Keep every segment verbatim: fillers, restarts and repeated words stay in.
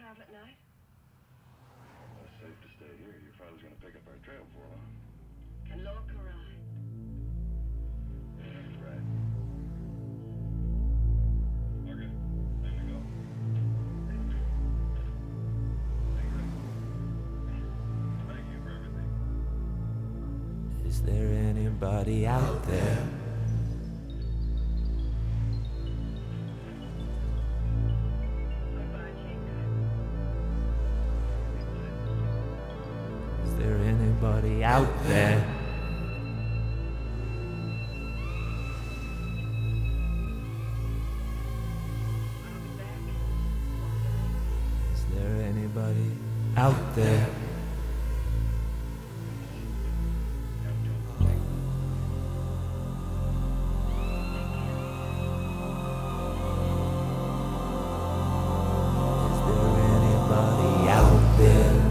out at night? Well, it's safe to stay here. Your father's gonna pick up our trail for long. And Lorca ride? Yeah, he's right. Okay, time to go. Thank you. Thank you for everything. Is there anybody out there? Bye-bye, Tinker. Is there anybody out there? I'll be back. Is there anybody out there? Is there anybody out there?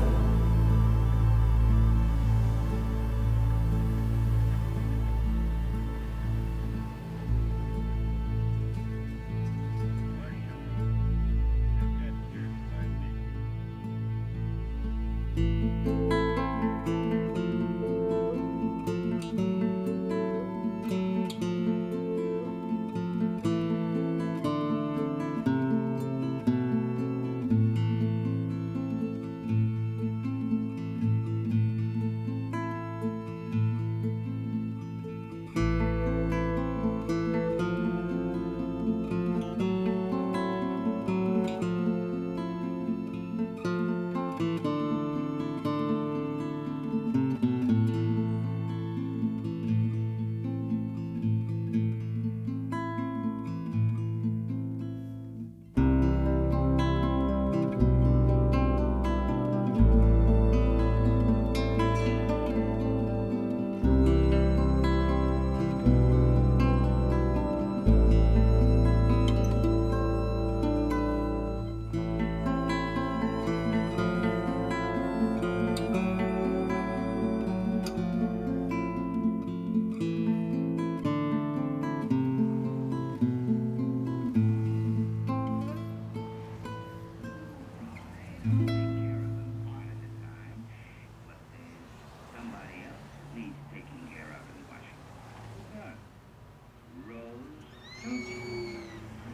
Thank you.